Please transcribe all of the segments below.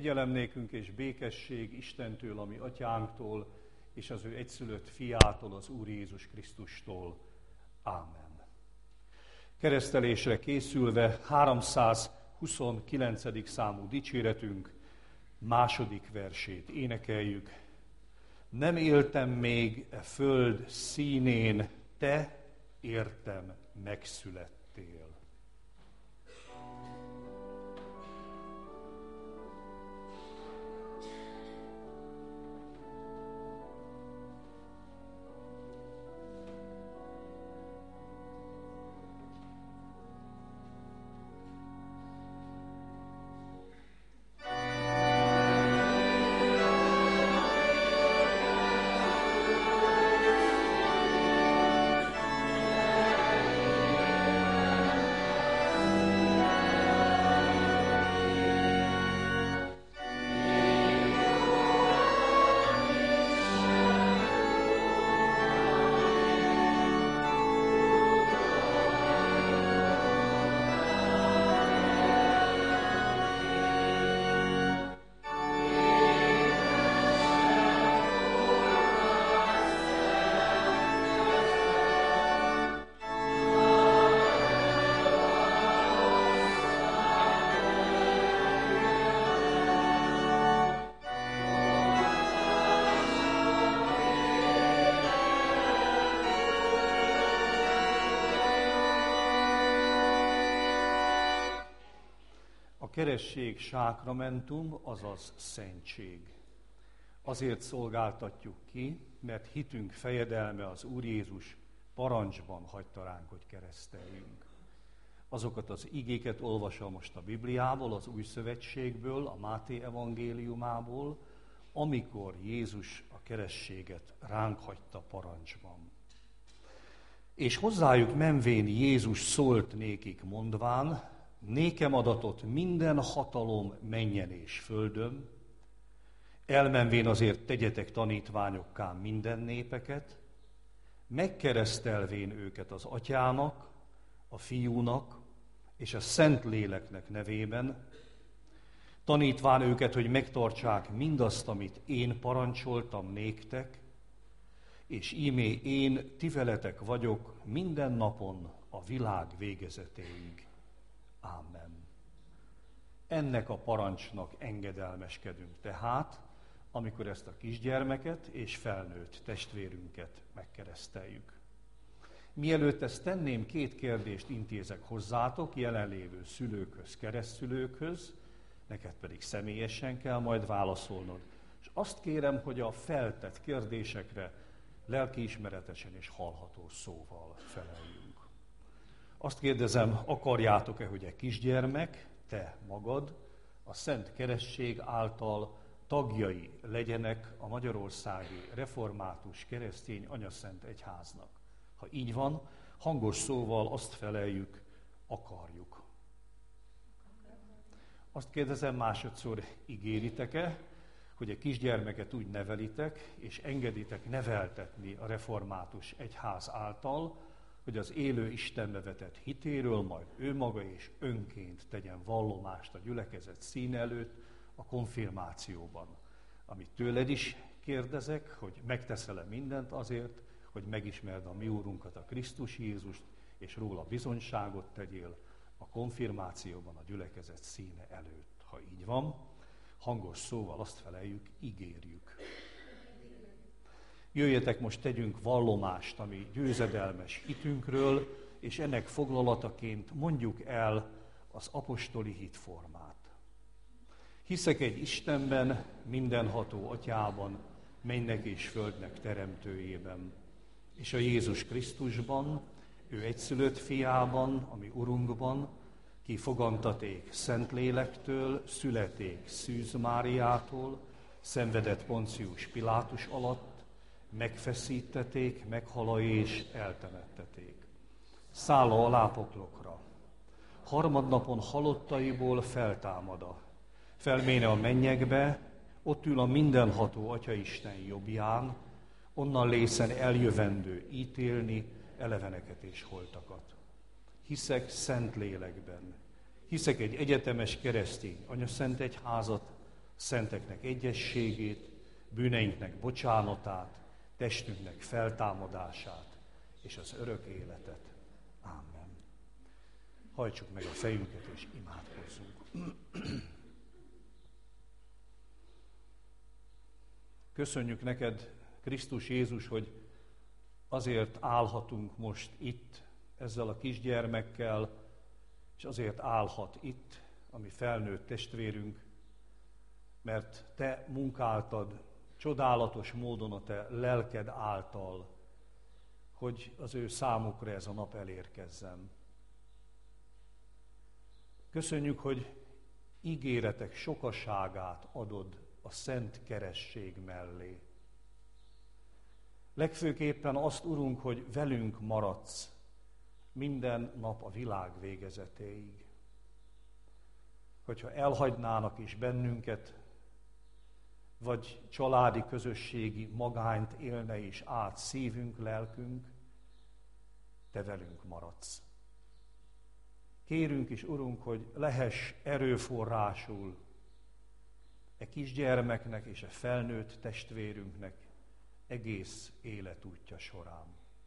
Kegyelem nékünk és békesség Istentől, ami atyánktól, és az ő egyszülött fiától, az Úr Jézus Krisztustól. Ámen. Keresztelésre készülve 329. számú dicséretünk második versét énekeljük. Nem éltem még e föld színén, te értem megszülettél. A keresztség sákramentum, azaz szentség. Azért szolgáltatjuk ki, mert hitünk fejedelme az Úr Jézus parancsban hagyta ránk, hogy kereszteljünk. Azokat az igéket olvasom most a Bibliából, az Új Szövetségből, a Máté evangéliumából, amikor Jézus a keresztséget ránk hagyta parancsban. És hozzájuk menvén Jézus szólt nékik mondván, nékem adatot minden hatalom mennyen és földön, elmenvén azért tegyetek tanítványokká minden népeket, megkeresztelvén őket az Atyának, a Fiúnak és a Szentléleknek nevében, tanítván őket, hogy megtartsák mindazt, amit én parancsoltam néktek, és íme én ti veletek vagyok minden napon a világ végezetéig. Ámen. Ennek a parancsnak engedelmeskedünk tehát, amikor ezt a kisgyermeket és felnőtt testvérünket megkereszteljük. Mielőtt ezt tenném, 2 kérdést intézek hozzátok, jelenlévő szülőkhöz, keresztszülőkhöz, neked pedig személyesen kell majd válaszolnod. És azt kérem, hogy a feltett kérdésekre lelkiismeretesen és hallható szóval feleljünk. Azt kérdezem, akarjátok-e, hogy egy kisgyermek, te magad, a Szent Keresztség által tagjai legyenek a Magyarországi Református Keresztény Anyaszent Egyháznak? Ha így van, hangos szóval azt feleljük, akarjuk. Azt kérdezem másodszor, ígéritek-e, hogy egy kisgyermeket úgy nevelitek, és engeditek neveltetni a Református Egyház által, hogy az élő Istenbe vetett hitéről majd ő maga és önként tegyen vallomást a gyülekezet színe előtt a konfirmációban. Amit tőled is kérdezek, hogy megteszel-e mindent azért, hogy megismerd a mi Úrunkat, a Krisztus Jézust, és róla bizonyságot tegyél a konfirmációban a gyülekezet színe előtt. Ha így van, hangos szóval azt feleljük, ígérjük. Jöjjetek, most tegyünk vallomást a mi győzedelmes hitünkről, és ennek foglalataként mondjuk el az apostoli hitformát. Hiszek egy Istenben, mindenható Atyában, mennek és földnek teremtőjében, és a Jézus Krisztusban, ő egyszülött fiában, ami Urunkban, ki fogantaték Szentlélektől, születék Szűz Máriától, szenvedett Poncius Pilátus alatt, megfeszítették, meghala és eltemetteték. Szálla alá poklokra. Harmadnapon halottaiból feltámada. Felméne a mennyekbe, ott ül a mindenható Atyaisten jobbján, onnan lészen eljövendő ítélni eleveneket és holtakat. Hiszek szent lélekben. Hiszek egy egyetemes keresztény anyaszent egyházat, szenteknek egyességét, bűneinknek bocsánatát, testünknek feltámadását és az örök életet. Amen. Hajtsuk meg a fejünket és imádkozzunk. Köszönjük neked, Krisztus Jézus, hogy azért állhatunk most itt ezzel a kisgyermekkel, és azért állhat itt a mi felnőtt testvérünk, mert te munkáltad csodálatos módon a te lelked által, hogy az ő számukra ez a nap elérkezzen. Köszönjük, hogy ígéretek sokaságát adod a szent keresztség mellé. Legfőképpen azt, Urunk, hogy velünk maradsz minden nap a világ végezetéig. Hogyha elhagynának is bennünket, vagy családi, közösségi magányt élne is át szívünk, lelkünk, te velünk maradsz. Kérünk is, Urunk, hogy lehess erőforrásul e kisgyermeknek és a felnőtt testvérünknek egész életútja során.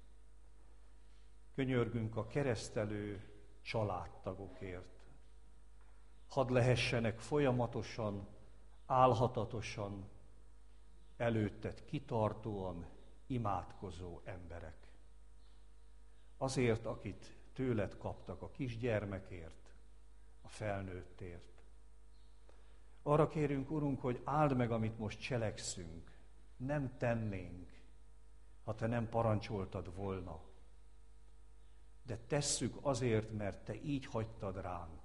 Könyörgünk a keresztelő családtagokért. Hadd lehessenek folyamatosan, álhatatosan, előtted kitartóan imádkozó emberek. Azért, akit tőled kaptak, a kisgyermekért, a felnőttért. Arra kérünk, Urunk, hogy áld meg, amit most cselekszünk. Nem tennénk, ha te nem parancsoltad volna. De tesszük azért, mert te így hagytad ránk.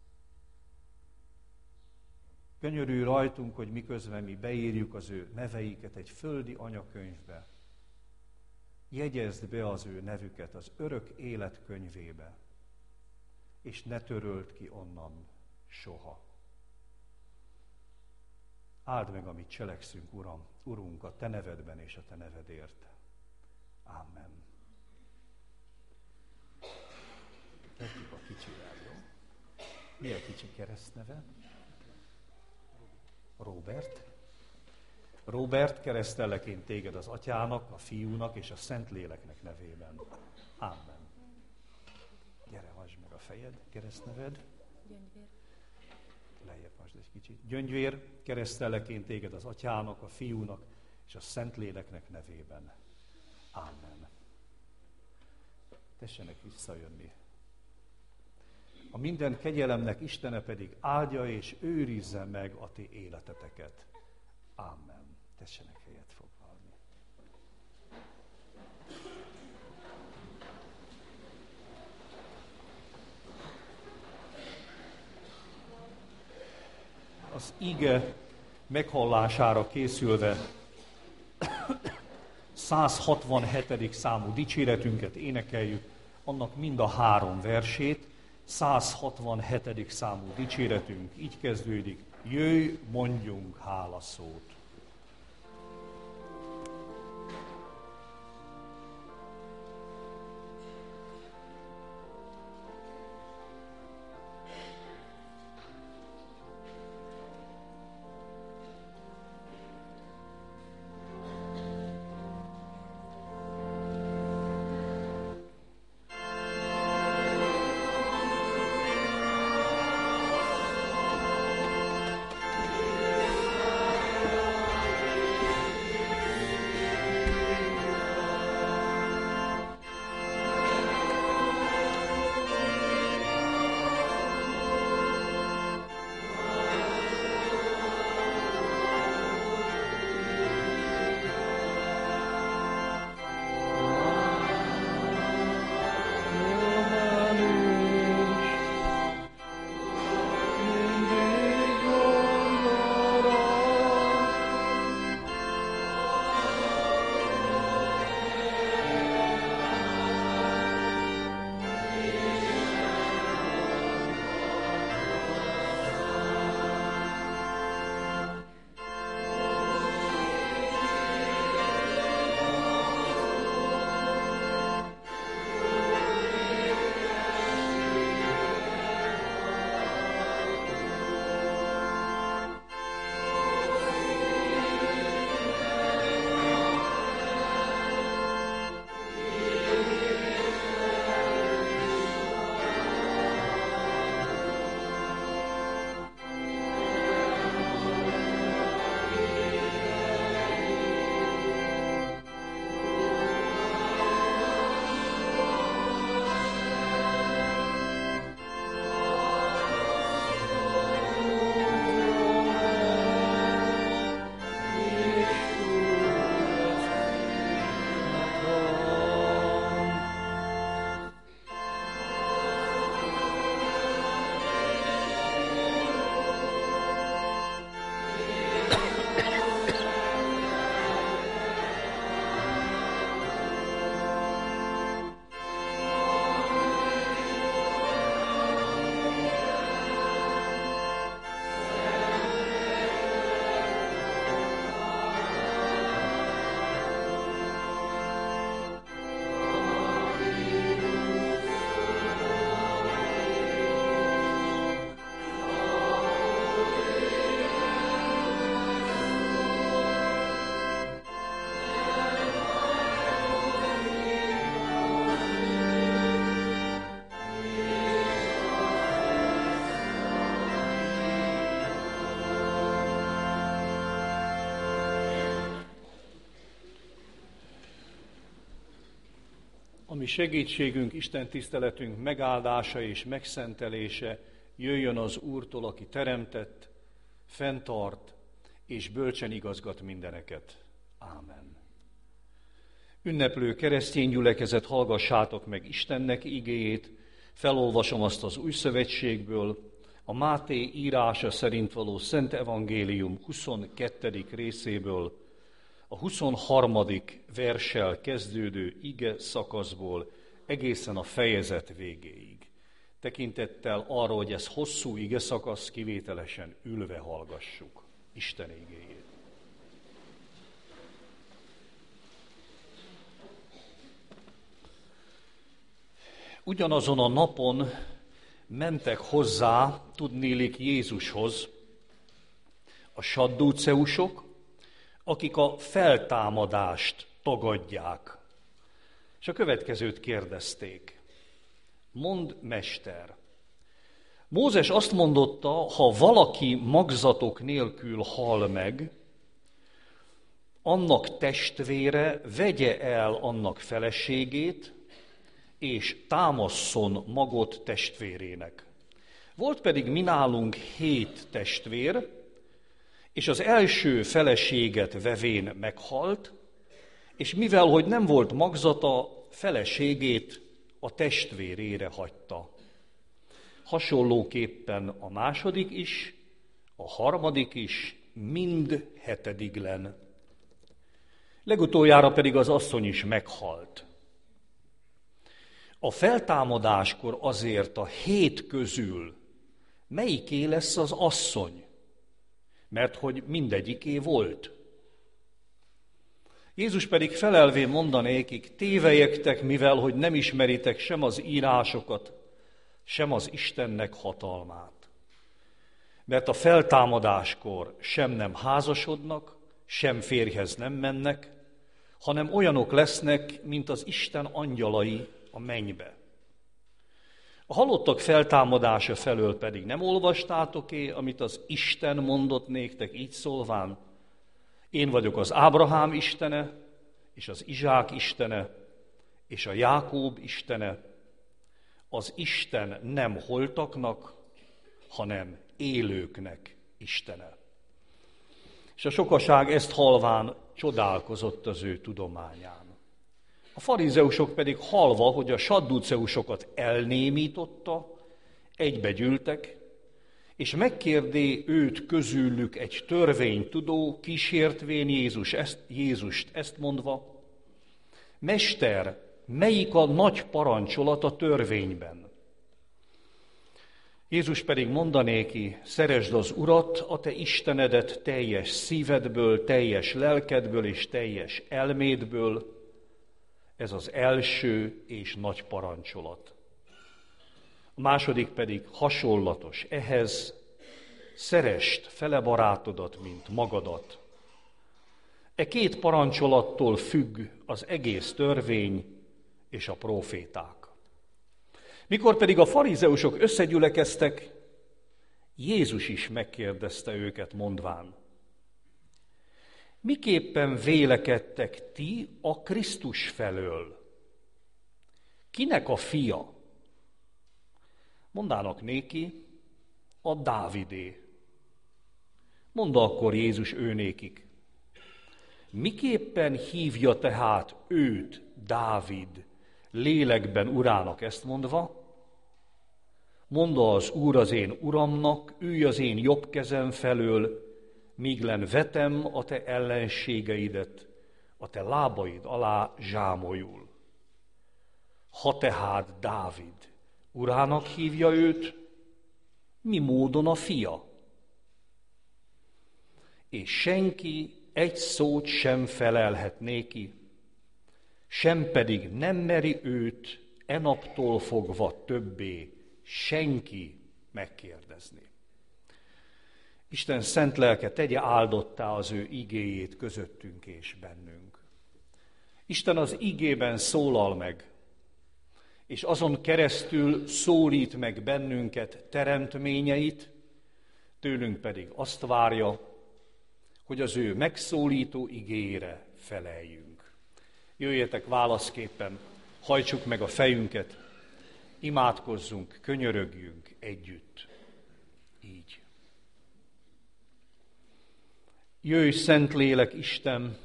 Könyörülj rajtunk, hogy miközben mi beírjuk az ő neveiket egy földi anyakönyvbe, jegyezd be az ő nevüket az örök élet könyvébe, és ne töröld ki onnan soha. Áld meg, amit cselekszünk, Urunk, a te nevedben és a te nevedért. Amen. Kezdjük a kicsivel, jó? Mi a kicsi keresztneve? Róbert. Róbert, keresztellek én téged az Atyának, a Fiúnak és a Szentléleknek nevében. Amen. Gyere, vasd meg a fejed, keresztneved. Gyöngyvér. Lejjebb vasd egy kicsit. Gyöngyvér, keresztellek én téged az Atyának, a Fiúnak és a Szentléleknek nevében. Amen. Tessenek visszajönni. A minden kegyelemnek Istene pedig áldja és őrizze meg a ti életeteket. Amen. Tessenek helyet foglalni. Az ige meghallására készülve 167. számú dicséretünket énekeljük, annak mind a 3 versét. 167. számú dicséretünk így kezdődik: jöjj, mondjunk hálaszót. mi segítségünk, Isten tiszteletünk megáldása és megszentelése jöjjön az Úrtól, aki teremtett, fenntart és bölcsen igazgat mindeneket. Ámen. Ünneplő keresztény gyülekezet, hallgassátok meg Istennek igéjét, felolvasom azt az Új Szövetségből, a Máté írása szerint való Szent Evangélium 22. részéből, a 23. verssel kezdődő ige szakaszból egészen a fejezet végéig. Tekintettel arra, hogy ez hosszú ige szakasz, kivételesen ülve hallgassuk Isten igéjét. Ugyanazon a napon mentek hozzá, tudniillik Jézushoz, a saddúceusok, akik a feltámadást tagadják. És a következőt kérdezték. Mondd, mester! Mózes azt mondotta, ha valaki magzatok nélkül hal meg, annak testvére vegye el annak feleségét, és támasszon magot testvérének. Volt pedig mi nálunk 7 testvér, és az első feleséget vevén meghalt, és mivel, hogy nem volt magzata, feleségét a testvérére hagyta. Hasonlóképpen a második is, a harmadik is, mind 7. Legutoljára pedig az asszony is meghalt. A feltámadáskor azért a 7 közül melyiké lesz az asszony? Mert hogy mindegyiké volt. Jézus pedig felelvén mondanékik, tévelyektek, mivel hogy nem ismeritek sem az írásokat, sem az Istennek hatalmát. Mert a feltámadáskor sem nem házasodnak, sem férjhez nem mennek, hanem olyanok lesznek, mint az Isten angyalai a mennybe. A halottak feltámadása felől pedig nem olvastátok-é, amit az Isten mondott néktek így szólván? Én vagyok az Ábrahám Istene, és az Izsák Istene, és a Jákób Istene. Az Isten nem holtaknak, hanem élőknek Istene. És a sokaság ezt halván csodálkozott az ő tudományán. A farizeusok pedig hallva, hogy a sadduceusokat elnémította, egybegyűltek, és megkérdé őt közülük egy törvénytudó, kísértvén Jézust ezt mondva, Mester, melyik a nagy parancsolat a törvényben? Jézus pedig mondanéki, szeresd az Urat, a te Istenedet teljes szívedből, teljes lelkedből és teljes elmédből. Ez az első és nagy parancsolat. A második pedig hasonlatos ehhez, szeresd fele barátodat, mint magadat. E 2 parancsolattól függ az egész törvény és a próféták. Mikor pedig a farizeusok összegyülekeztek, Jézus is megkérdezte őket mondván, miképpen vélekedtek ti a Krisztus felől? Kinek a fia? Mondának néki, a Dávidé. Mondta akkor Jézus őnékik. Miképpen hívja tehát őt Dávid lélekben urának ezt mondva? Mondta az Úr az én uramnak, ülj az én jobb kezem felől, míg len vetem a te ellenségeidet, a te lábaid alá zsámolyul. Ha tehát Dávid urának hívja őt, mi módon a fia? És senki egy szót sem felelhet néki, sem pedig nem meri őt e naptól fogva többé senki megkérdezni. Isten szent lelke tegye áldottá az ő igéjét közöttünk és bennünk. Isten az igében szólal meg, és azon keresztül szólít meg bennünket teremtményeit, tőlünk pedig azt várja, hogy az ő megszólító igéjére feleljünk. Jöjjetek válaszképpen, Hajtsuk meg a fejünket, imádkozzunk, könyörögjünk együtt. Így. Jöjj, Szentlélek Isten,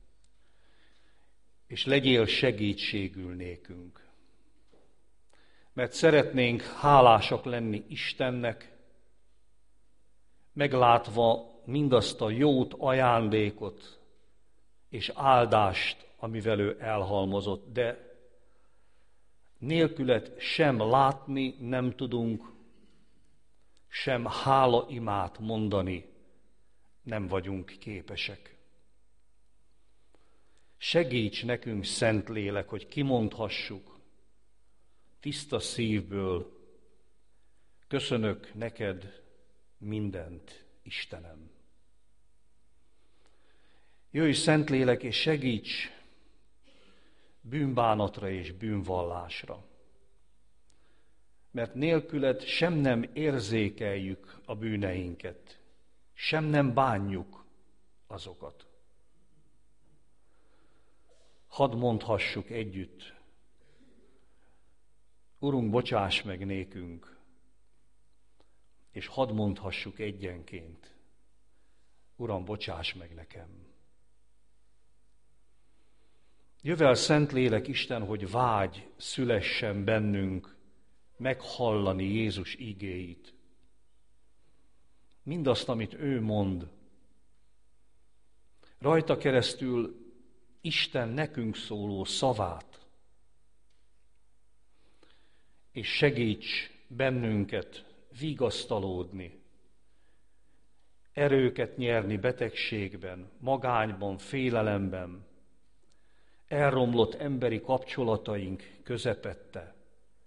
és legyél segítségül nékünk. Mert szeretnénk hálásak lenni Istennek, meglátva mindazt a jót, ajándékot és áldást, amivel ő elhalmozott, de nélküled sem látni nem tudunk, sem hálaimát mondani nem vagyunk képesek. Segíts nekünk, Szentlélek, hogy kimondhassuk tiszta szívből: köszönök neked mindent, Istenem. Jöjj, Szentlélek, és segíts bűnbánatra és bűnvallásra. Mert nélküled sem nem érzékeljük a bűneinket, sem nem bánjuk azokat. Hadd mondhassuk együtt: Urunk, bocsáss meg nékünk, és hadd mondhassuk egyenként: Uram, bocsáss meg nekem. Jövel, Szentlélek Isten, hogy vágy szülessen bennünk meghallani Jézus igéit. Mindazt, amit ő mond. Rajta keresztül Isten nekünk szóló szavát. És segíts bennünket vigasztalódni, erőket nyerni betegségben, magányban, félelemben, elromlott emberi kapcsolataink közepette.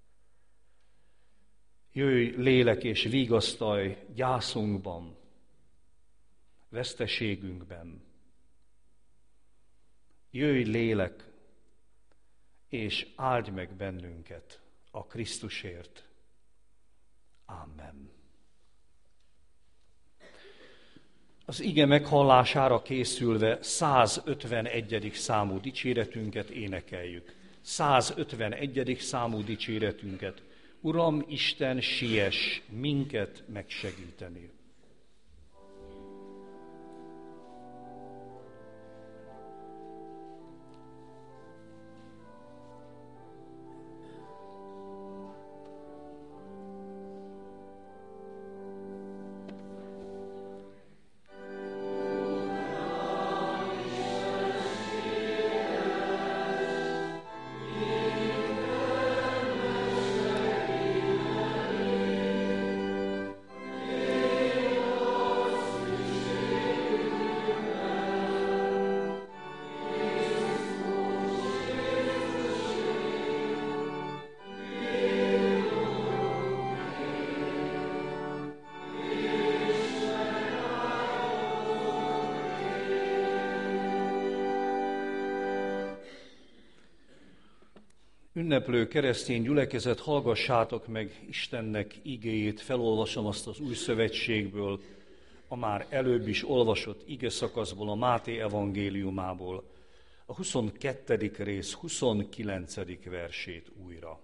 Jöjj, lélek, és vigasztalj gyászunkban, veszteségünkben. Jöjj, lélek, és áldj meg bennünket a Krisztusért. Amen. Az ige meghallására készülve 151. számú dicséretünket énekeljük. 151. számú dicséretünket. Uram Isten, siess minket megsegíteni. Ünneplő keresztény gyülekezet, hallgassátok meg Istennek igéjét, felolvasom azt az Új Szövetségből, a már előbb is olvasott igeszakaszból, a Máté evangéliumából, a 22. rész 29. versét újra.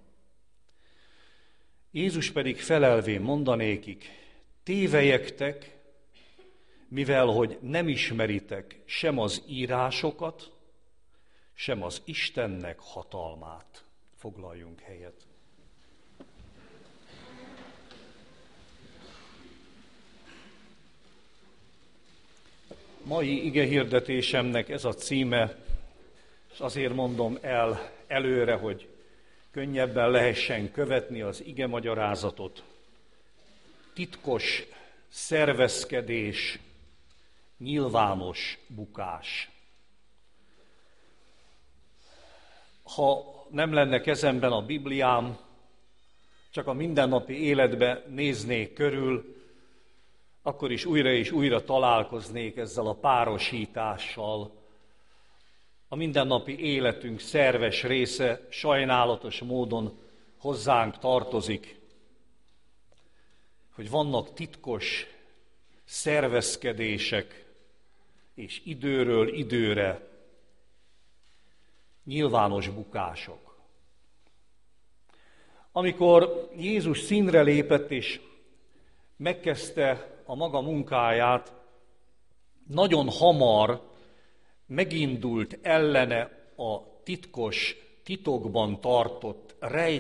Jézus pedig felelvén mondanékik: tévejektek, mivel hogy nem ismeritek sem az írásokat, sem az Istennek hatalmát. Foglaljunk helyet. Mai igehirdetésemnek ez a címe, és azért mondom el előre, hogy könnyebben lehessen követni az igemagyarázatot. Titkos szervezkedés, nyilvános bukás. Ha nem lenne kezemben a Bibliám, csak a mindennapi életbe néznék körül, akkor is újra és újra találkoznék ezzel a párosítással. A mindennapi életünk szerves része sajnálatos módon hozzánk tartozik, hogy vannak titkos szervezkedések, és időről időre nyilvános bukások. Amikor Jézus színre lépett és megkezdte a maga munkáját, nagyon hamar megindult ellene a titkos, titokban tartott,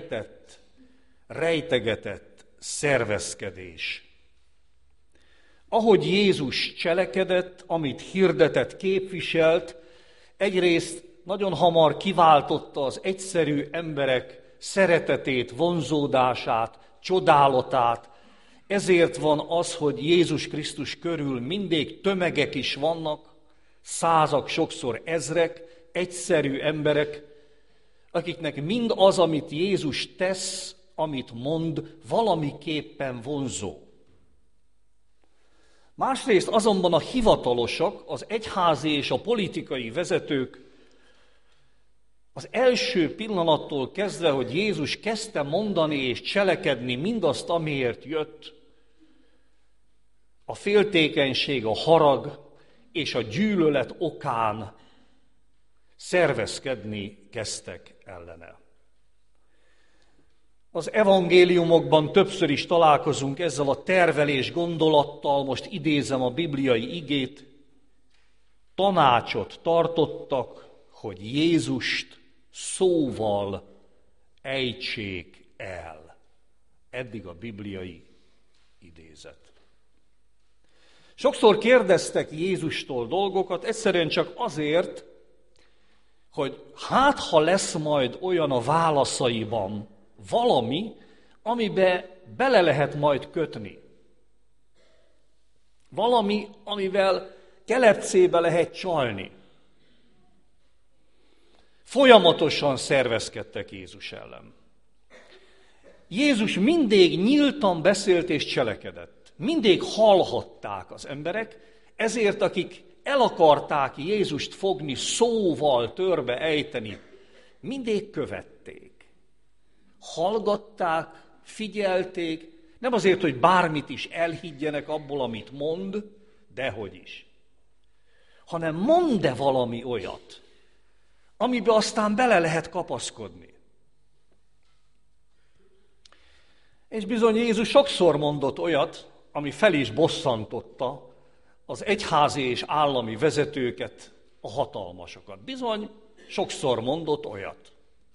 rejtegetett szervezkedés. Ahogy Jézus cselekedett, amit hirdetett, képviselt, egyrészt nagyon hamar kiváltotta az egyszerű emberek szeretetét, vonzódását, csodálatát. Ezért van az, hogy Jézus Krisztus körül mindig tömegek is vannak, százak, sokszor ezrek, egyszerű emberek, akiknek mind az, amit Jézus tesz, amit mond, valamiképpen vonzó. Másrészt azonban a hivatalosak, az egyházi és a politikai vezetők az első pillanattól kezdve, hogy Jézus kezdte mondani és cselekedni mindazt, amiért jött, a féltékenység, a harag és a gyűlölet okán szervezkedni kezdtek ellene. Az evangéliumokban többször is találkozunk ezzel a tervelés gondolattal, most idézem a bibliai igét, tanácsot tartottak, hogy Jézust szóval ejtsék el. Eddig a bibliai idézet. Sokszor kérdeztek Jézustól dolgokat, egyszerűen csak azért, hogy hát ha lesz majd olyan a válaszaiban valami, amibe bele lehet majd kötni. Valami, amivel kelepcébe lehet csalni. Folyamatosan szervezkedtek Jézus ellen. Jézus mindig nyíltan beszélt és cselekedett. Mindig hallhatták az emberek, ezért akik el akarták Jézust fogni, szóval törbe ejteni, mindig követték. Hallgatták, figyelték, nem azért, hogy bármit is elhiggyenek abból, amit mond, dehogy is. Hanem mond-e valami olyat, amibe aztán bele lehet kapaszkodni. És bizony Jézus sokszor mondott olyat, ami fel is bosszantotta az egyházi és állami vezetőket, a hatalmasokat. Bizony sokszor mondott olyat.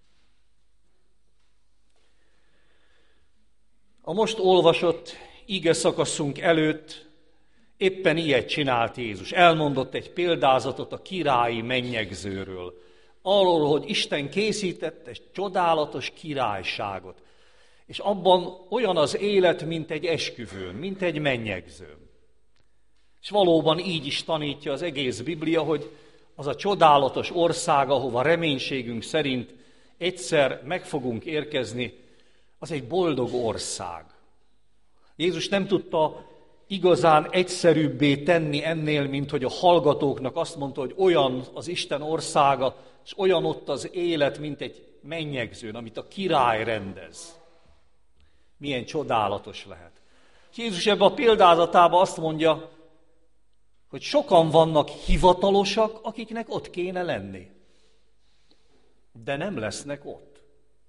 A most olvasott ige szakaszunk előtt éppen ilyet csinált Jézus. Elmondott egy példázatot a királyi mennyegzőről. Arról, hogy Isten készített egy csodálatos királyságot. És abban olyan az élet, mint egy esküvőn, mint egy mennyegzőn. És valóban így is tanítja az egész Biblia, hogy az a csodálatos ország, ahova reménységünk szerint egyszer meg fogunk érkezni, az egy boldog ország. Jézus nem tudta igazán egyszerűbbé tenni ennél, mint hogy a hallgatóknak azt mondta, hogy olyan az Isten országa, és olyan ott az élet, mint egy mennyegzőn, amit a király rendez. Milyen csodálatos lehet. És Jézus ebben a példázatában azt mondja, hogy sokan vannak hivatalosak, akiknek ott kéne lenni. De nem lesznek ott.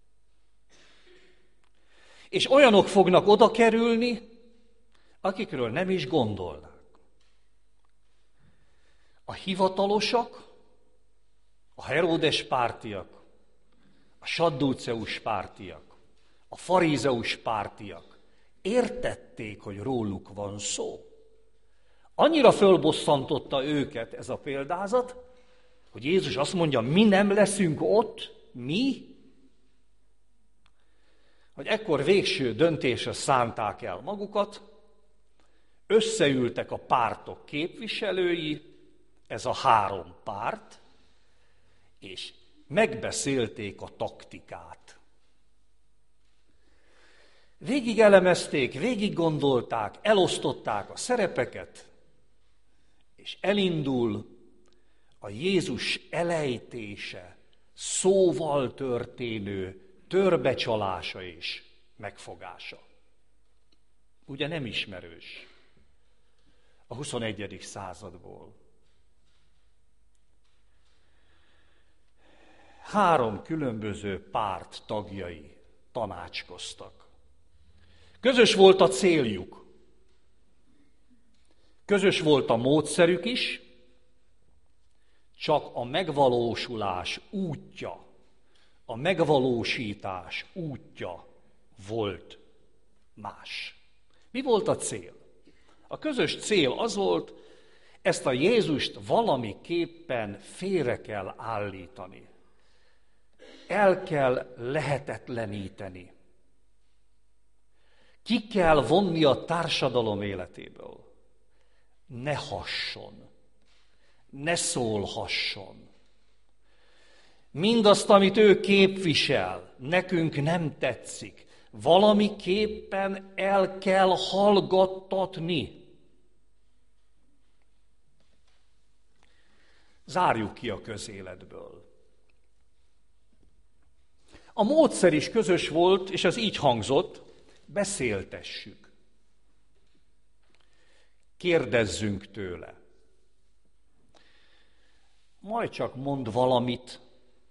És olyanok fognak oda kerülni, akikről nem is gondolnak. A hivatalosak, a Heródes pártiak, a Saddúceus pártiak, a farizeus pártiak értették, hogy róluk van szó. Annyira fölbosszantotta őket ez a példázat, hogy Jézus azt mondja, mi nem leszünk ott, mi? Hogy ekkor végső döntésre szánták el magukat, összeültek a pártok képviselői, ez a három párt, és megbeszélték a taktikát. Végig elemezték, végig gondolták, elosztották a szerepeket, és elindul a Jézus elejtése, szóval történő törbecsalása és megfogása. Ugye nem ismerős a 21. századból. 3 különböző párt tagjai tanácskoztak. Közös volt a céljuk. Közös volt a módszerük is, csak a megvalósulás útja, a megvalósítás útja volt más. Mi volt a cél? A közös cél az volt, ezt a Jézust valamiképpen félre kell állítani. El kell lehetetleníteni. Ki kell vonni a társadalom életéből. Ne hasson. Ne szólhasson. Mindazt, amit ő képvisel, nekünk nem tetszik. Valamiképpen el kell hallgattatni. Zárjuk ki a közéletből. A módszer is közös volt, és ez így hangzott, beszéltessük. Kérdezzünk tőle. Majd csak mond valamit,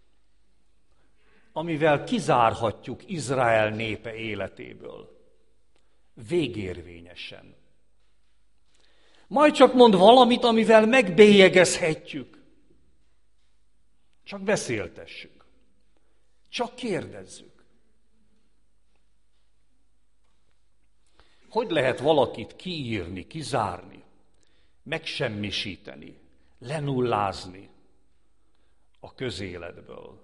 amivel kizárhatjuk Izrael népe életéből. Végérvényesen. Majd csak mond valamit, amivel megbélyegezhetjük. Csak beszéltessük. Csak kérdezzük. Hogy lehet valakit kiírni, kizárni, megsemmisíteni, lenullázni a közéletből?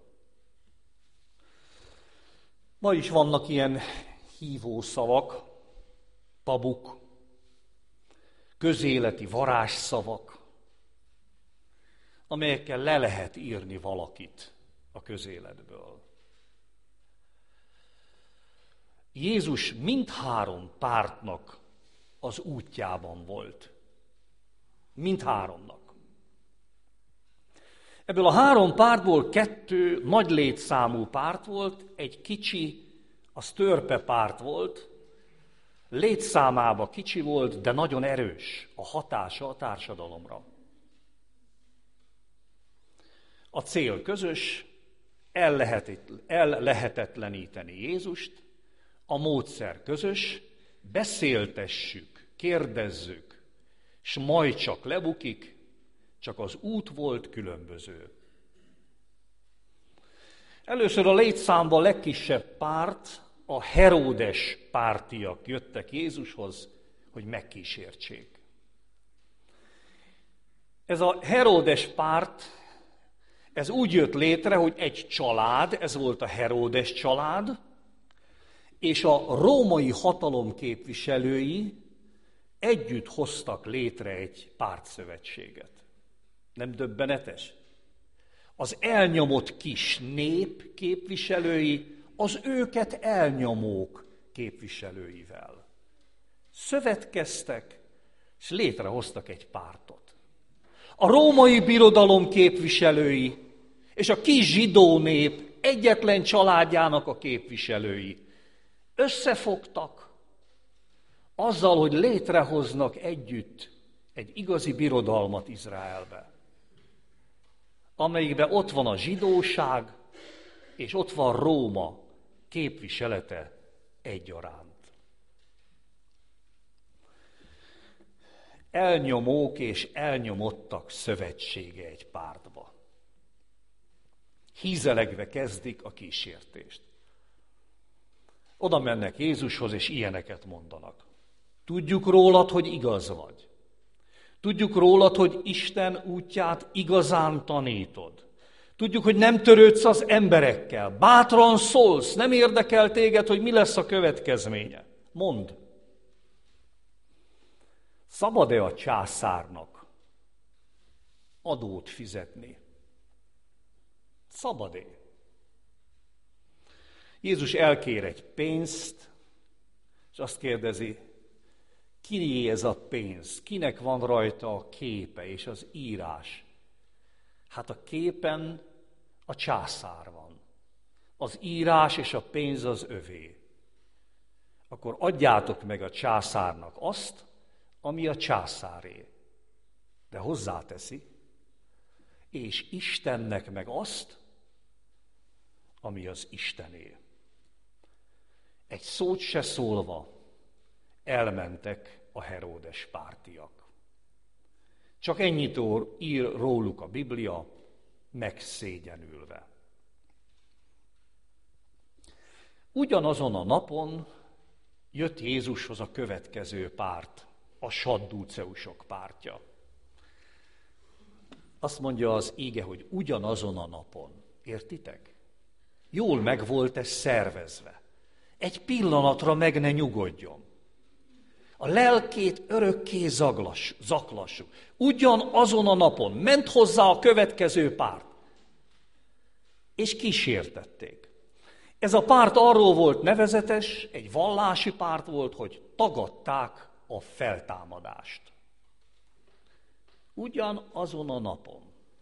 Ma is vannak ilyen hívószavak, tabuk, közéleti varázsszavak, amelyekkel le lehet írni valakit a közéletből. Jézus mindhárom pártnak az útjában volt. Mindháromnak. Ebből a három pártból 2 nagy létszámú párt volt, egy kicsi, az törpe párt volt, létszámában kicsi volt, de nagyon erős a hatása a társadalomra. A cél közös, ellehetetleníteni Jézust, a módszer közös, beszéltessük, kérdezzük, s majd csak lebukik, csak az út volt különböző. Először a létszámban legkisebb párt, a Heródes pártiak jöttek Jézushoz, hogy megkísértsék. Ez a Heródes párt, ez úgy jött létre, hogy egy család, ez volt a Heródes család, és a római hatalom képviselői együtt hoztak létre egy pártszövetséget. Nem döbbenetes? Az elnyomott kis nép képviselői az őket elnyomók képviselőivel szövetkeztek, és létrehoztak egy pártot. A római birodalom képviselői és a kis zsidó nép egyetlen családjának a képviselői összefogtak azzal, hogy létrehoznak együtt egy igazi birodalmat Izraelbe, amelyikben ott van a zsidóság, és ott van Róma képviselete egyaránt. Elnyomók és elnyomottak szövetsége egy pártba. Hízelegve kezdik a kísértést. Oda mennek Jézushoz, és ilyeneket mondanak. Tudjuk rólad, hogy igaz vagy. Tudjuk rólad, hogy Isten útját igazán tanítod. Tudjuk, hogy nem törődsz az emberekkel. Bátran szólsz, nem érdekel téged, hogy mi lesz a következménye. Mondd. Szabad-e a császárnak adót fizetni? Szabad-e? Jézus elkér egy pénzt, és azt kérdezi, kié ez a pénz? Kinek van rajta a képe és az írás? Hát a képen a császár van. Az írás és a pénz az övé. Akkor adjátok meg a császárnak azt, ami a császáré. De hozzáteszi, és Istennek meg azt, ami az Istené. Egy szót se szólva elmentek a Heródes pártiak. Csak ennyit ír róluk a Biblia, megszégyenülve. Ugyanazon a napon jött Jézushoz a következő párt, a saddúceusok pártja. Azt mondja az íge, hogy ugyanazon a napon. Értitek? Jól meg volt ez szervezve. Egy pillanatra meg ne nyugodjon. A lelkét örökké zaklassuk. Ugyanazon a napon ment hozzá a következő párt. És kísértették. Ez a párt arról volt nevezetes, egy vallási párt volt, hogy tagadták a feltámadást. Ugyanazon a napon.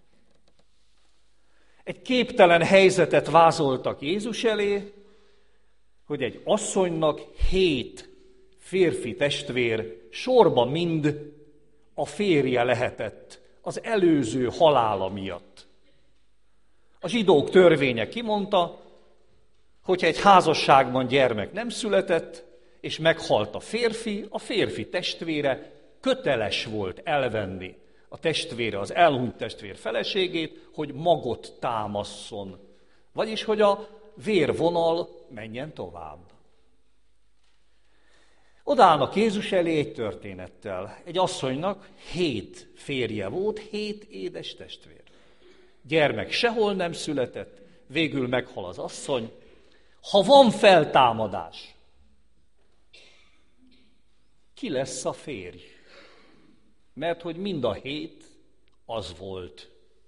Egy képtelen helyzetet vázoltak Jézus elé, hogy egy asszonynak 7 férfi testvér sorba mind a férje lehetett az előző halála miatt. A zsidók törvénye kimondta, hogyha egy házasságban gyermek nem született, és meghalt a férfi testvére köteles volt elvenni a testvére, az elhunyt testvér feleségét, hogy magot támasszon. Vagyis, hogy a vérvonal menjen tovább. Odaállnak Jézus elé egy történettel. Egy asszonynak 7 férje volt, 7 édes testvér. Gyermek sehol nem született, végül meghal az asszony. Ha van feltámadás, ki lesz a férj? Mert hogy mind a 7 az volt.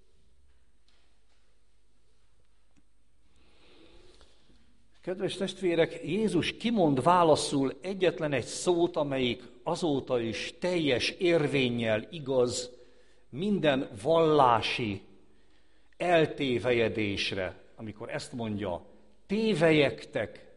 Kedves testvérek, Jézus kimond válaszul egyetlen egy szót, amelyik azóta is teljes érvénnyel igaz minden vallási eltévejedésre, amikor ezt mondja, tévelyegtek.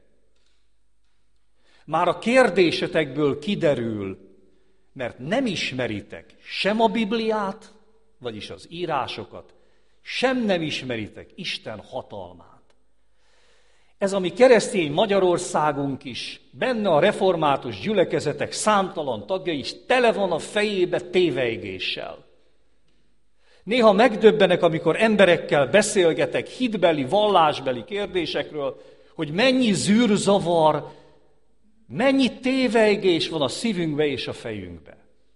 Már a kérdésetekből kiderül, mert nem ismeritek sem a Bibliát, vagyis az írásokat, sem nem ismeritek Isten hatalmát. Ez a mi keresztény Magyarországunk is, benne a református gyülekezetek számtalan tagja is tele van a fejébe tévejgéssel. Néha megdöbbenek, amikor emberekkel beszélgetek hitbeli, vallásbeli kérdésekről, hogy mennyi zűrzavar, mennyi tévejgés van a szívünkbe és a fejünkbe.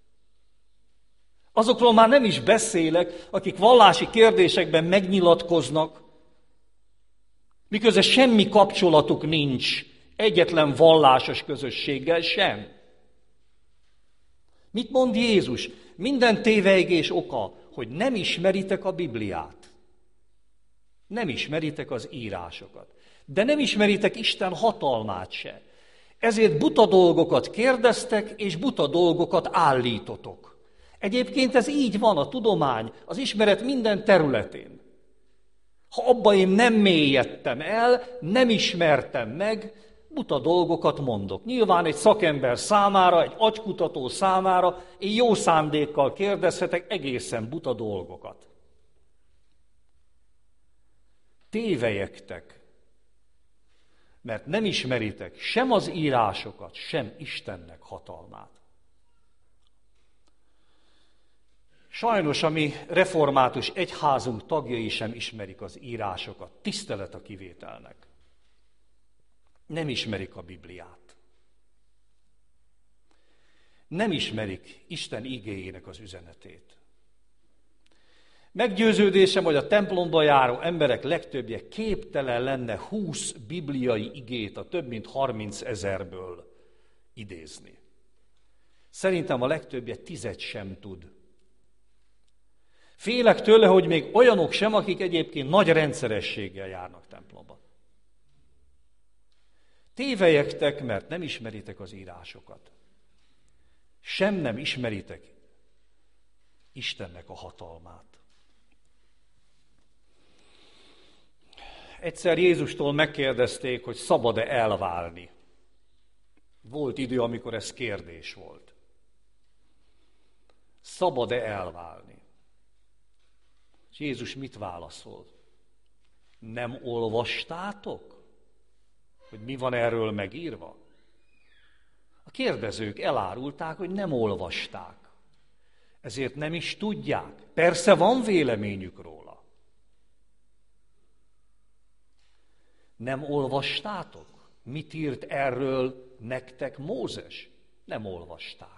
Azokról már nem is beszélek, akik vallási kérdésekben megnyilatkoznak, miközben semmi kapcsolatuk nincs egyetlen vallásos közösséggel sem. Mit mond Jézus? Minden tévejgés oka, hogy nem ismeritek a Bibliát. Nem ismeritek az írásokat. De nem ismeritek Isten hatalmát se. Ezért buta dolgokat kérdeztek, és buta dolgokat állítotok. Egyébként ez így van a tudomány, az ismeret minden területén. Ha abba én nem mélyedtem el, nem ismertem meg, buta dolgokat mondok. Nyilván egy szakember számára, egy agykutató számára én jó szándékkal kérdezhetek egészen buta dolgokat. Tévelyegtek, mert nem ismeritek sem az írásokat, sem Istennek hatalmát. Sajnos a mi református egyházunk tagjai sem ismerik az írásokat, tisztelet a kivételnek. Nem ismerik a Bibliát. Nem ismerik Isten igéjének az üzenetét. Meggyőződésem, hogy a templomba járó emberek legtöbbje képtelen lenne 20 bibliai igét a több mint 30 000-ből idézni. Szerintem a legtöbbje 10 sem tud. Félek tőle, hogy még olyanok sem, akik egyébként nagy rendszerességgel járnak templomba. Tévelyegtek, mert nem ismeritek az írásokat. Sem nem ismeritek Istennek a hatalmát. Egyszer Jézustól megkérdezték, hogy szabad-e elválni. Volt idő, amikor ez kérdés volt. Szabad-e elválni? És Jézus mit válaszol? Nem olvastátok? hogy mi van erről megírva? A kérdezők elárulták, hogy nem olvasták. Ezért nem is tudják. Persze van véleményük róla. Nem olvastátok? Mit írt erről nektek Mózes? Nem olvasták.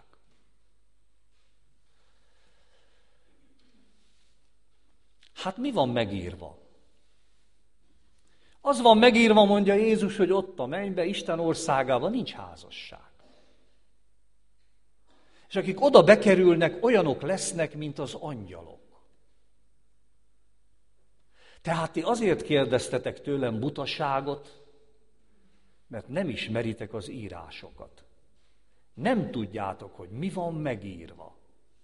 Hát mi van megírva? Az van megírva, mondja Jézus, hogy ott a mennybe, Isten országában nincs házasság. És akik oda bekerülnek, olyanok lesznek, mint az angyalok. Tehát ti azért kérdeztetek tőlem butaságot, mert nem ismeritek az írásokat. Nem tudjátok, hogy mi van megírva.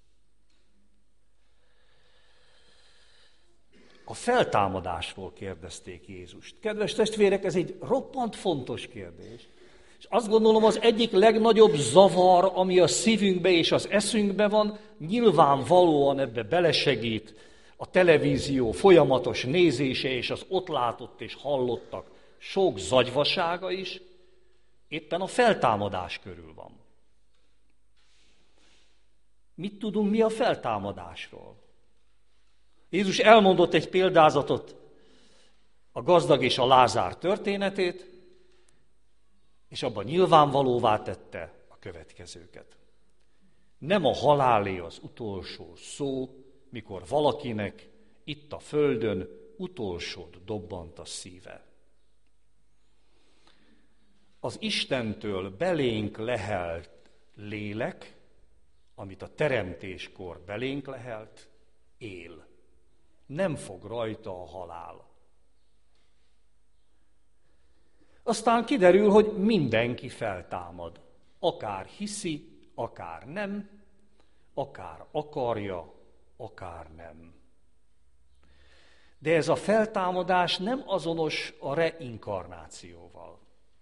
A feltámadásról kérdezték Jézust. Kedves testvérek, ez egy roppant fontos kérdés. És azt gondolom, az egyik legnagyobb zavar, ami a szívünkbe és az eszünkbe van, nyilvánvalóan ebbe belesegít a televízió folyamatos nézése és az ott látott és hallottak sok zagyvasága is, éppen a feltámadás körül van. Mit tudunk mi a feltámadásról? Jézus elmondott egy példázatot, a gazdag és a Lázár történetét, és abban nyilvánvalóvá tette a következőket. Nem a halálé az utolsó szó, mikor valakinek itt a földön utolsót dobbant a szíve. Az Istentől belénk lehelt lélek, amit a teremtéskor belénk lehelt, él. Nem fog rajta a halál. Aztán kiderül, hogy mindenki feltámad. Akár hiszi, akár nem, akár akarja, akár nem. De ez a feltámadás nem azonos a reinkarnációval.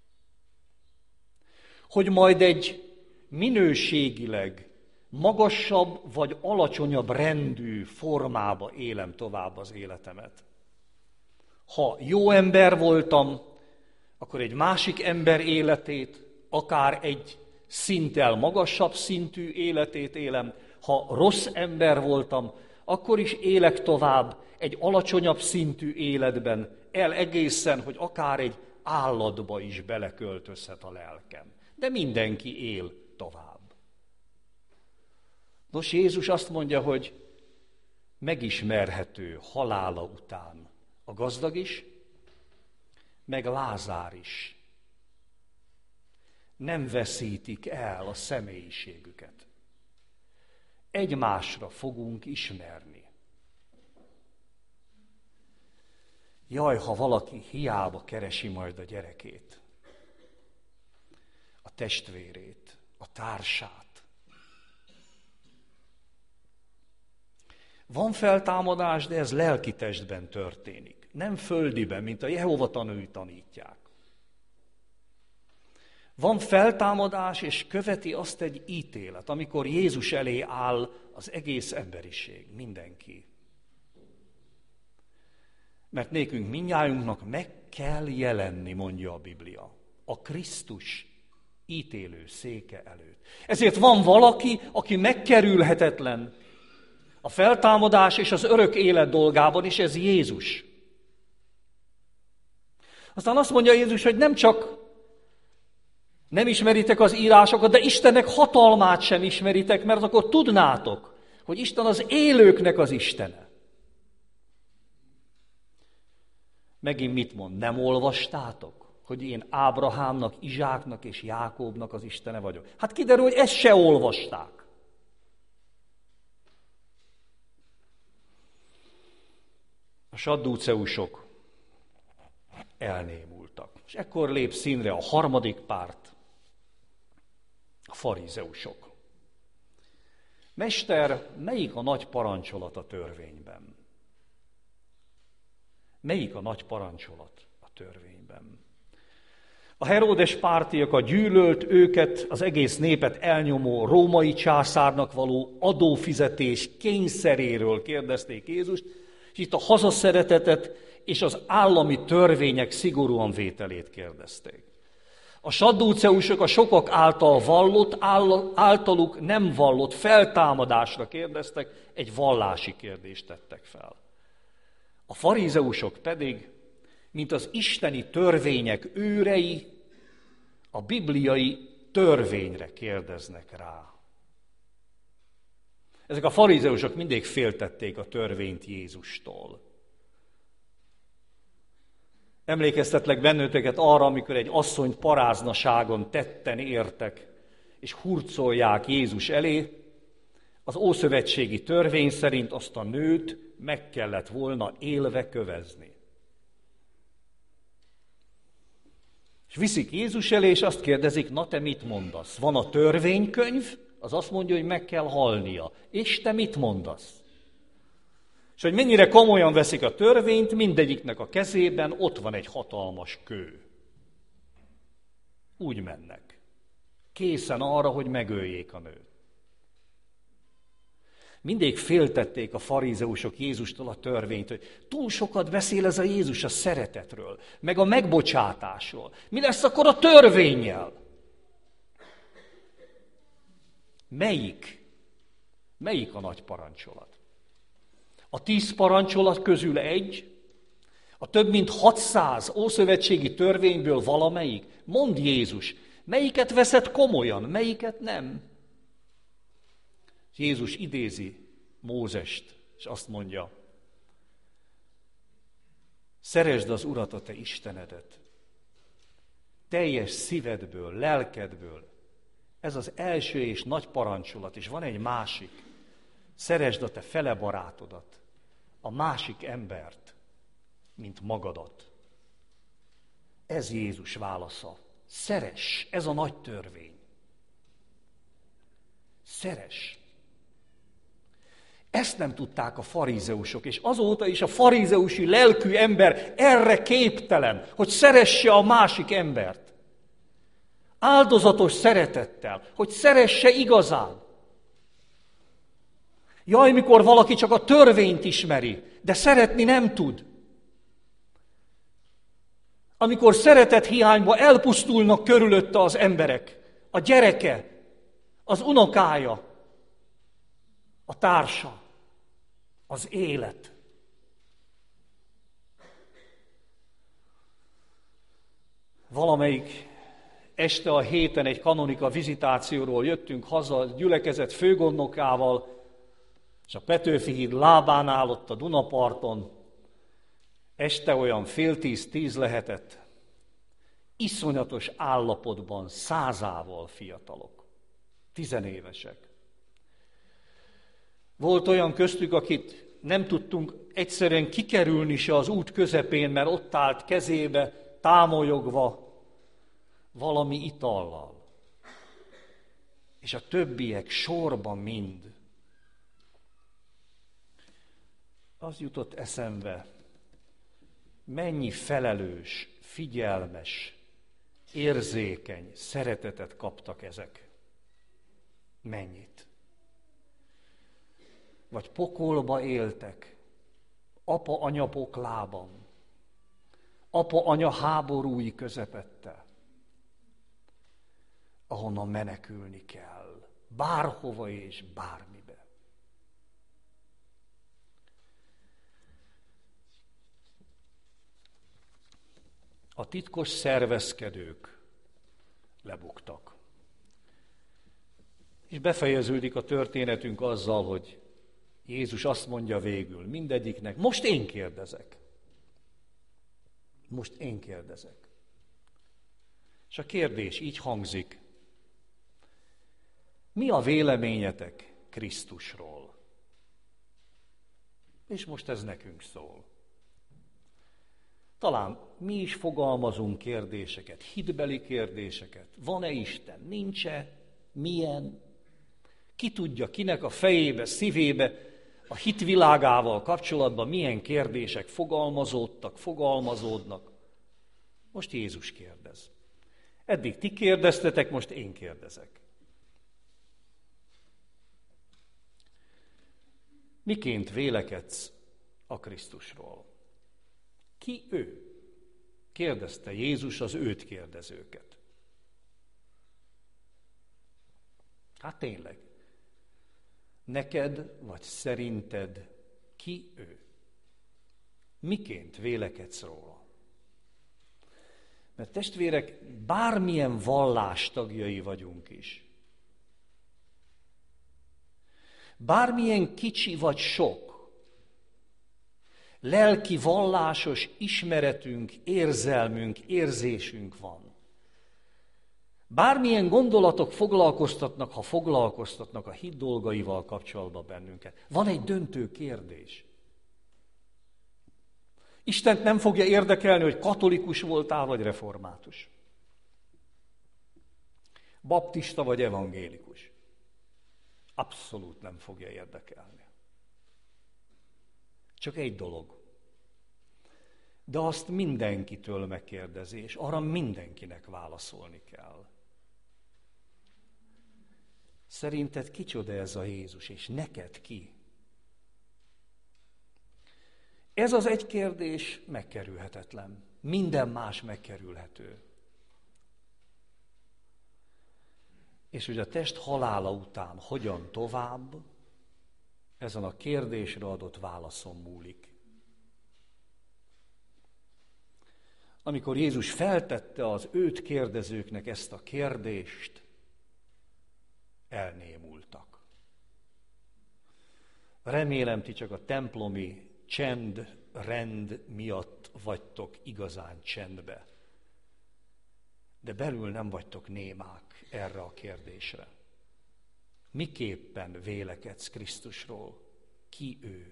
Hogy majd egy minőségileg magasabb vagy alacsonyabb rendű formába élem tovább az életemet. Ha jó ember voltam, akkor egy másik ember életét, akár egy szinttel magasabb szintű életét élem. Ha rossz ember voltam, akkor is élek tovább egy alacsonyabb szintű életben, egészen, hogy akár egy állatba is beleköltözhet a lelkem. De mindenki él tovább. Nos, Jézus azt mondja, hogy megismerhető halála után a gazdag is, meg Lázár is. Nem veszítik el a személyiségüket. Egymásra fogunk ismerni. Jaj, ha valaki hiába keresi majd a gyerekét, a testvérét, a társát. Van feltámadás, de ez lelki testben történik. Nem földiben, mint a Jehova tanúi tanítják. Van feltámadás, és követi azt egy ítélet, amikor Jézus elé áll az egész emberiség, mindenki. Mert nékünk mindnyájunknak meg kell jelenni, mondja a Biblia, a Krisztus ítélő széke előtt. Ezért van valaki, aki megkerülhetetlen a feltámadás és az örök élet dolgában, és ez Jézus. Aztán azt mondja Jézus, hogy nem csak nem ismeritek az írásokat, de Istennek hatalmát sem ismeritek, mert akkor tudnátok, hogy Isten az élőknek az Istene. Megint mit mond? Nem olvastátok, hogy én Ábrahámnak, Izsáknak és Jákóbnak az Istene vagyok? Hát kiderül, hogy ezt se olvasták. A saddúceusok elnémultak. És ekkor lép színre a harmadik párt, a farizeusok. Mester, melyik a nagy parancsolat a törvényben? Melyik a nagy parancsolat a törvényben? A Heródes pártiak, a gyűlölt őket, az egész népet elnyomó római császárnak való adófizetés kényszeréről kérdezték Jézust, és itt a hazaszeretetet és az állami törvények szigorúan vételét kérdezték. A saddúceusok a sokak által vallott, általuk nem vallott feltámadásra kérdeztek, egy vallási kérdést tettek fel. A farizeusok pedig, mint az isteni törvények őrei, a bibliai törvényre kérdeznek rá. Ezek a farizeusok mindig féltették a törvényt Jézustól. Emlékeztetlek bennőteket arra, amikor egy asszonyt paráznaságon tetten értek, és hurcolják Jézus elé, az ószövetségi törvény szerint azt a nőt meg kellett volna élve kövezni. És viszik Jézus elé, és azt kérdezik, na te mit mondasz? Van a törvénykönyv, az azt mondja, hogy meg kell halnia. És te mit mondasz? És hogy mennyire komolyan veszik a törvényt, mindegyiknek a kezében ott van egy hatalmas kő. Úgy mennek. Készen arra, hogy megöljék a nőt. Mindig féltették a farizeusok Jézustól a törvényt, hogy túl sokat beszél ez a Jézus a szeretetről, meg a megbocsátásról. Mi lesz akkor a törvénnyel? Melyik a nagy parancsolat? A 10 parancsolat közül egy, a több mint 600 ószövetségi törvényből valamelyik? Mondd Jézus, melyiket veszed komolyan, melyiket nem? Jézus idézi Mózest, és azt mondja, szeresd az Urat, a te Istenedet, teljes szívedből, lelkedből. Ez az első és nagy parancsolat, és van egy másik. Szeresd a te fele barátodat, a másik embert, mint magadat. Ez Jézus válasza. Szeress, ez a nagy törvény. Szeress. Ezt nem tudták a farizeusok, és azóta is a farizeusi lelkű ember erre képtelen, hogy szeresse a másik embert. Áldozatos szeretettel, hogy szeresse igazán. Jaj, mikor valaki csak a törvényt ismeri, de szeretni nem tud. Amikor szeretet hiányba elpusztulnak körülötte az emberek, a gyereke, az unokája, a társa, az élet. Valamelyik este a héten egy kanonika vizitációról jöttünk haza, gyülekezet főgondnokával, és a Petőfi híd lábán állott a Dunaparton. Este olyan 9:30-10 lehetett. Iszonyatos állapotban, 100-ával fiatalok, 10 évesek. Volt olyan köztük, akit nem tudtunk egyszerűen kikerülni se az út közepén, mert ott állt kezébe, támolyogva valami itallal. És a többiek sorban mind. Az jutott eszembe, mennyi felelős, figyelmes, érzékeny szeretetet kaptak ezek. Mennyit. Vagy pokolba éltek, apa-anya poklában, apa-anya háborúi közepette, ahonnan menekülni kell, bárhova és bármibe. A titkos szervezkedők lebuktak. És befejeződik a történetünk azzal, hogy Jézus azt mondja végül mindegyiknek, most én kérdezek. Most én kérdezek. És a kérdés így hangzik, mi a véleményetek Krisztusról? És most ez nekünk szól. Talán mi is fogalmazunk kérdéseket, hitbeli kérdéseket. Van-e Isten? Nincs-e? Milyen? Ki tudja, kinek a fejébe, szívébe, a hitvilágával kapcsolatban milyen kérdések fogalmazódnak. Most Jézus kérdez. Eddig ti kérdeztetek, most én kérdezek. Miként vélekedsz a Krisztusról? Ki ő? Kérdezte Jézus az őt kérdezőket. Hát tényleg. Neked vagy szerinted ki ő? Miként vélekedsz róla? Mert testvérek, bármilyen vallás tagjai vagyunk is, bármilyen kicsi vagy sok, lelki vallásos ismeretünk, érzelmünk, érzésünk van. Bármilyen gondolatok foglalkoztatnak, ha foglalkoztatnak a hit dolgaival kapcsolatban bennünket. Van egy döntő kérdés. Istent nem fogja érdekelni, hogy katolikus voltál, vagy református. Baptista vagy evangélikus. Abszolút nem fogja érdekelni. Csak egy dolog. De azt mindenkitől megkérdezi, és arra mindenkinek válaszolni kell. Szerinted kicsoda ez a Jézus, és neked ki? Ez az egy kérdés megkerülhetetlen. Minden más megkerülhető. És hogy a test halála után hogyan tovább, ezen a kérdésre adott válaszon múlik. Amikor Jézus feltette az őt kérdezőknek ezt a kérdést, elnémultak. Remélem, ti csak a templomi csend, rend miatt vagytok igazán csendbe. De belül nem vagytok némák erre a kérdésre. Miképpen vélekedsz Krisztusról? Ki ő?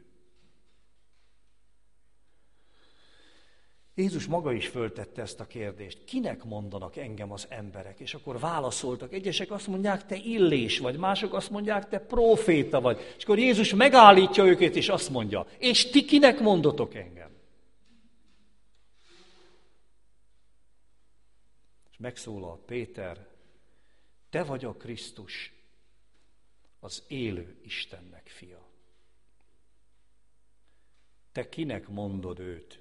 Jézus maga is föltette ezt a kérdést. Kinek mondanak engem az emberek? És akkor válaszoltak. Egyesek azt mondják, te Illés vagy, mások azt mondják, te próféta vagy. És akkor Jézus megállítja őket, és azt mondja, és ti kinek mondotok engem? És megszólal Péter, te vagy a Krisztus, az élő Istennek fia. Te kinek mondod őt?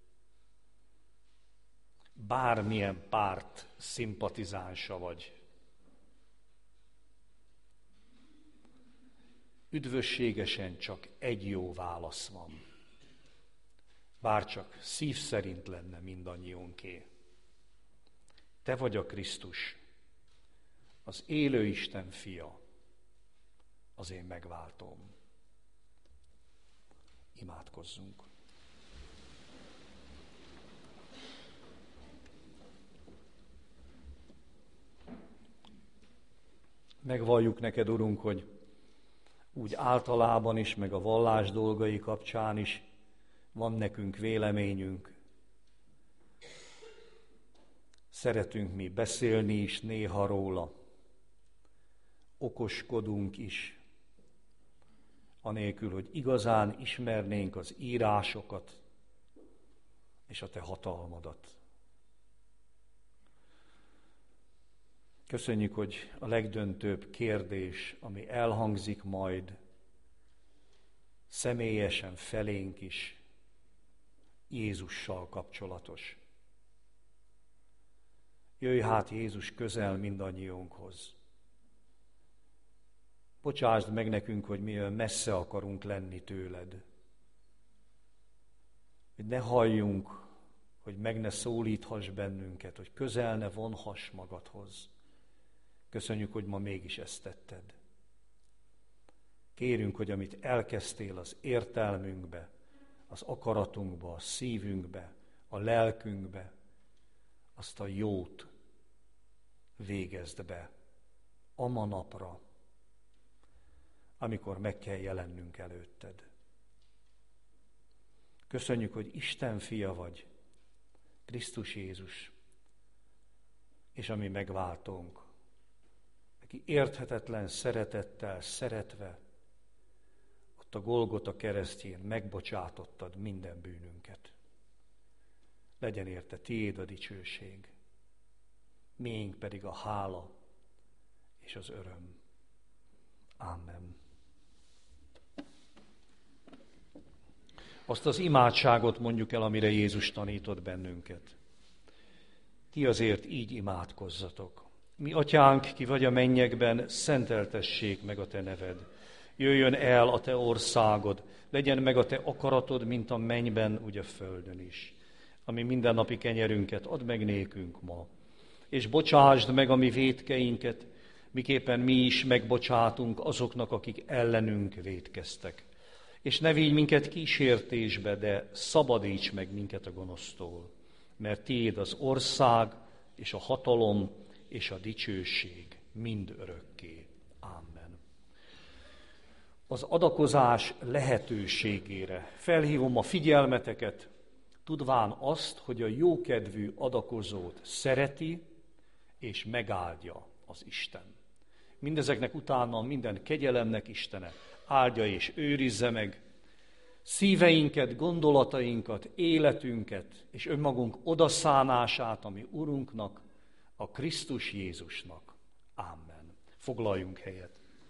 Bármilyen párt szimpatizánsa vagy. Üdvösségesen csak egy jó válasz van. Bárcsak szív szerint lenne mindannyiunké. Te vagy a Krisztus, az élő Isten fia, az én megváltóm. Imádkozzunk. Megvalljuk neked, Urunk, hogy úgy általában is, meg a vallás dolgai kapcsán is van nekünk véleményünk. Szeretünk mi beszélni is néha róla. Okoskodunk is, anélkül, hogy igazán ismernénk az írásokat és a te hatalmadat. Köszönjük, hogy a legdöntőbb kérdés, ami elhangzik majd személyesen felénk is, Jézussal kapcsolatos. Jöjj hát Jézus közel mindannyiunkhoz. Bocsásd meg nekünk, hogy mi olyan messze akarunk lenni tőled. Hogy ne halljunk, hogy meg ne szólíthass bennünket, hogy közel ne vonhass magadhoz. Köszönjük, hogy ma mégis ezt tetted. Kérünk, hogy amit elkezdtél az értelmünkbe, az akaratunkba, a szívünkbe, a lelkünkbe, azt a jót végezd be a ma napra, amikor meg kell jelennünk előtted. Köszönjük, hogy Isten fia vagy, Krisztus Jézus, és a mi megváltónk, aki érthetetlen szeretettel szeretve, ott a Golgota keresztjén megbocsátottad minden bűnünket. Legyen érte tiéd a dicsőség, miénk pedig a hála és az öröm. Amen. Azt az imádságot mondjuk el, amire Jézus tanított bennünket. Ti azért így imádkozzatok. Mi atyánk, ki vagy a mennyekben, szenteltessék meg a te neved. Jöjjön el a te országod, legyen meg a te akaratod, mint a mennyben, úgy a földön is. Ami mindennapi kenyerünket add meg nékünk ma, és bocsásd meg a mi vétkeinket, miképpen mi is megbocsátunk azoknak, akik ellenünk vétkeztek. És ne vigy minket kísértésbe, de szabadíts meg minket a gonosztól, mert tiéd az ország, és a hatalom, és a dicsőség mind örökké. Amen. Az adakozás lehetőségére felhívom a figyelmeteket, tudván azt, hogy a jókedvű adakozót szereti és megáldja az Isten. Mindezeknek utána minden kegyelemnek Istene áldja és őrizze meg szíveinket, gondolatainkat, életünket és önmagunk odaszánását a mi Urunknak, a Krisztus Jézusnak. Amen. Foglaljunk helyet.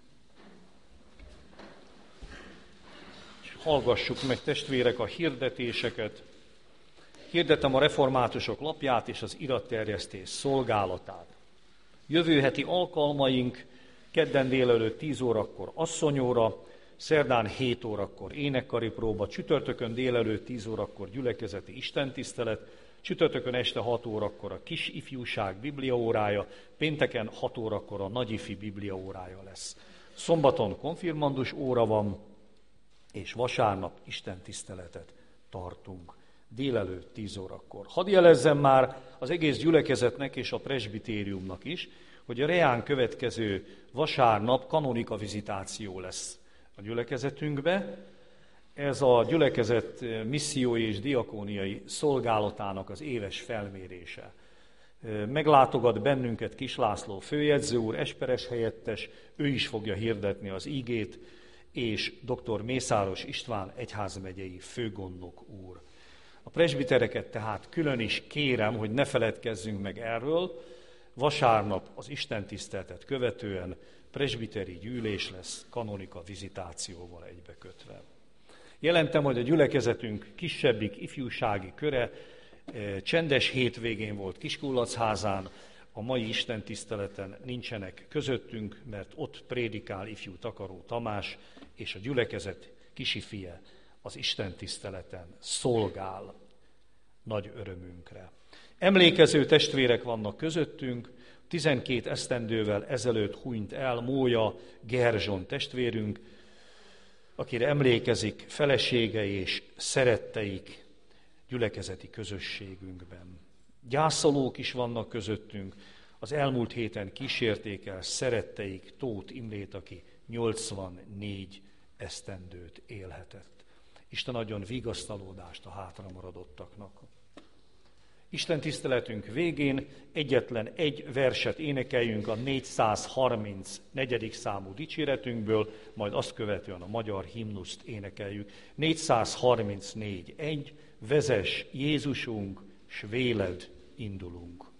És hallgassuk meg, testvérek, a hirdetéseket. Hirdetem a reformátusok lapját és az iratterjesztés szolgálatát. Jövő heti alkalmaink kedden délelőtt 10 órakor asszonyóra, szerdán 7 órakor énekkari próba, csütörtökön délelőtt 10 órakor gyülekezeti istentisztelet, csütörtökön este 6 órakor a kis ifjúság bibliaórája, pénteken 6 órakor a nagyifi bibliaórája lesz. Szombaton konfirmandus óra van, és vasárnap istentiszteletet tartunk. Délelőtt 10 órakor. Hadd jelezzem már az egész gyülekezetnek és a presbitériumnak is, hogy a reán következő vasárnap kanonika vizitáció lesz a gyülekezetünkbe. Ez a gyülekezet missziói és diakóniai szolgálatának az éves felmérése. Meglátogat bennünket Kis László főjegyző úr, esperes helyettes, ő is fogja hirdetni az ígét, és dr. Mészáros István egyházmegyei főgondnok úr. A presbitereket tehát külön is kérem, hogy ne feledkezzünk meg erről. Vasárnap az istentiszteletet követően presbiteri gyűlés lesz, kanonika vizitációval egybekötve. Jelentem, hogy a gyülekezetünk kisebbik ifjúsági köre csendes hétvégén volt Kiskulacházán, a mai istentiszteleten nincsenek közöttünk, mert ott prédikál ifjú Takaró Tamás, és a gyülekezet kisifije az istentiszteleten szolgál nagy örömünkre. Emlékező testvérek vannak közöttünk, 12 esztendővel ezelőtt hunyt el Mója Gerzson testvérünk, akire emlékezik felesége és szeretteik gyülekezeti közösségünkben. Gyászolók is vannak közöttünk, az elmúlt héten kísérték el szeretteik Tóth Imrét, aki 84 esztendőt élhetett. Isten adjon vigasztalódást a hátramaradottaknak. Isten tiszteletünk végén egyetlen egy verset énekeljünk a 434. számú dicséretünkből, majd azt követően a magyar himnuszt énekeljük. 434.1. Vezess Jézusunk, s véled indulunk.